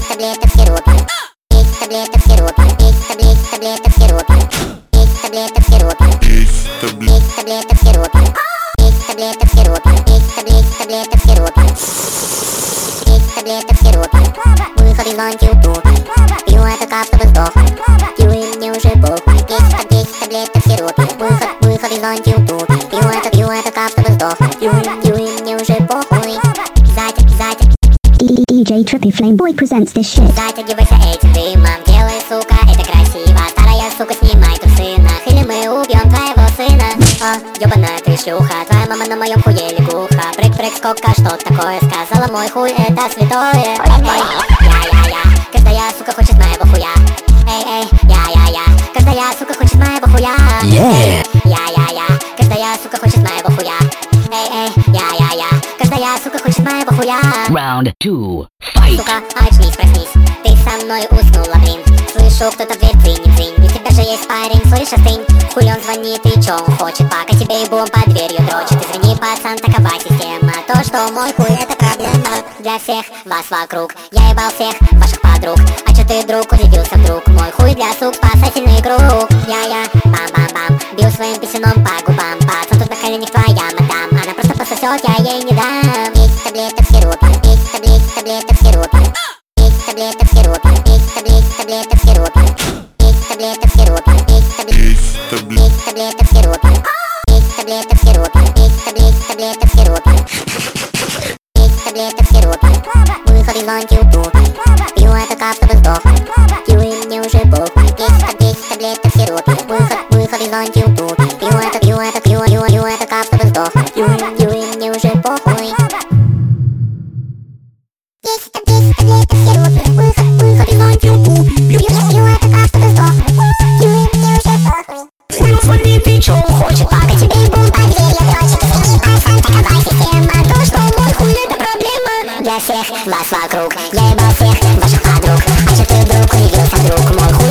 таблеток в сиропе. 10 таблеток в сиропе. 10 таблеток в сиропе. 10 таблеток в сиропе. 10 таблеток в сиропе. 10 таблеток в сиропе. 10 таблеток в сиропе. 10 таблеток в сиропе. Выход из антиутопии. Пью это кап, чтобы сдохнуть. Пью и мне уже похуй. 10 таблеток в сиропе. Выход из антиутопии. Пью это кап, чтобы сдохнуть. Пью и мне уже похуй. Затягивайся DJ Trippy Flame Boy presents this shit. Затягивайся этим дымом. Делай, сука, это красиво. Старая сука, снимай трусы. Или мы убьем твоего сына. Ёбаная ты шлюха. Твоя мама на моем хуе лягуха. Прыг-прыг, сколько, что такое? Сказала, мой хуй это святое. Я-я-я. Каждая сука хочет моего хуя. Эй-эй, я-я-я. Каждая сука хочет моего хуя. Я-я-я. Каждая сука хочет моего хуя. Эй-эй, я-я-я. Каждая сука хочет моего хуя. Round 2, fight. Сука, очнись, проснись. Ты со мной уснула, блин. Слышу, кто-то в дверь дзынь-дзынь. У тебя же есть парень, слышь, остынь. Хуй он звонит и чё он хочет? Пока тебе и бум под дверью дрочит. Извини, пацан, такова система. То, что мой хуй это проблема для всех вас вокруг. Я ебал всех ваших подруг. А чё ты, друг, удивился вдруг? Мой хуй для сук спасательный круг. Я бам-бам-бам. Бил своим писюном по губам. Пацан, тут на коленях твоя мадам. Она просто пососёт, я ей не дам. 10 таблеток в сиропе. 10 таблеток в сиропе. 10 таблеток в сиропе. 10 таблеток в сиропе. 10 таблеток в сиропе. 10 таблеток в сиропе. 10 таблеток в сиропе. 10 таблеток в сиропе. 10 таблеток в сиропе. Выход из антиутопии. Пью это кап, чтобы сдохнуть. Пью и мне уже похуй. 10 таблеток в сиропе. Выход из антиутопии. Пью это кап, чтобы сдохнуть. Пью и мне уже похуй. 10 таблеток в сиропе. Выход из антиутопии. Пью это кап, чтобы сдохнуть. Пью и мне уже похуй. Хуй он звонит и чё он хочет? Пока тебе и бум под дверью дрочит. Извини, пацан, такова система. То, что мой хуй это проблема для всех вас вокруг. Я ебал всех ваших подруг. А чё ты, друг, удивился вдруг? Мой хуй